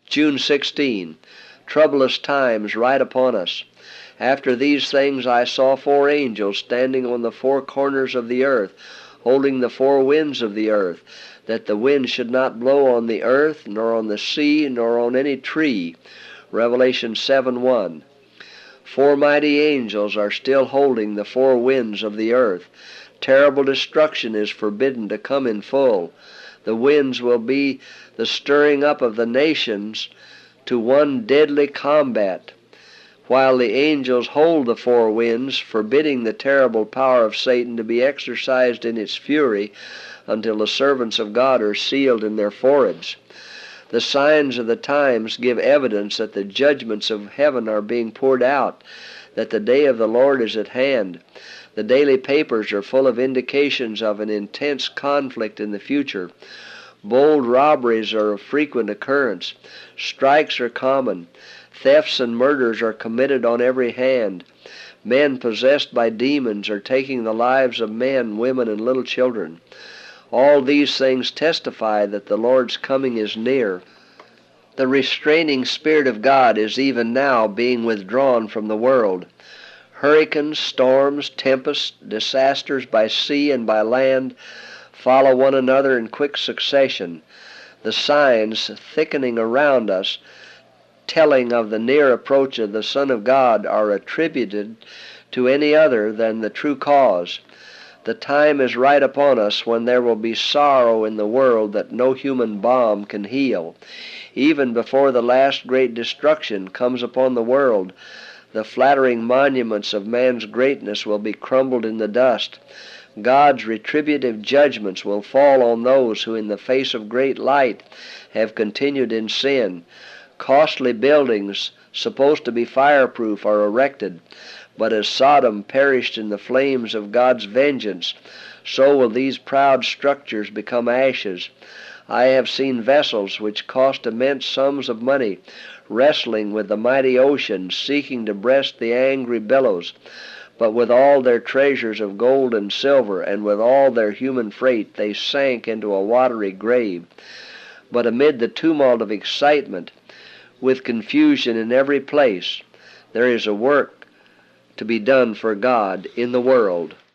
June 16. Troublous times right upon us. After these things I saw four angels standing on the four corners of the earth, holding the four winds of the earth, that the wind should not blow on the earth, nor on the sea, nor on any tree. Revelation 7:1. Four mighty angels are still holding the four winds of the earth. Terrible destruction is forbidden to come in full. The winds will be the stirring up of the nations to one deadly combat. While the angels hold the four winds, forbidding the terrible power of Satan to be exercised in its fury until the servants of God are sealed in their foreheads. The signs of the times give evidence that the judgments of heaven are being poured out, that the day of the Lord is at hand. The daily papers are full of indications of an intense conflict in the future. Bold robberies are of frequent occurrence. Strikes are common. Thefts and murders are committed on every hand. Men possessed by demons are taking the lives of men, women, and little children. All these things testify that the Lord's coming is near. The restraining Spirit of God is even now being withdrawn from the world. Hurricanes, storms, tempests, disasters by sea and by land follow one another in quick succession. The signs thickening around us, telling of the near approach of the Son of God, are attributed to any other than the true cause. The time is right upon us when there will be sorrow in the world that no human balm can heal. Even before the last great destruction comes upon the world, the flattering monuments of man's greatness will be crumbled in the dust. God's retributive judgments will fall on those who in the face of great light have continued in sin. Costly buildings, supposed to be fireproof, are erected. But as Sodom perished in the flames of God's vengeance, so will these proud structures become ashes. I have seen vessels which cost immense sums of money wrestling with the mighty ocean, seeking to breast the angry billows. But with all their treasures of gold and silver, and with all their human freight, they sank into a watery grave. But amid the tumult of excitement, with confusion in every place, there is a work to be done for God in the world.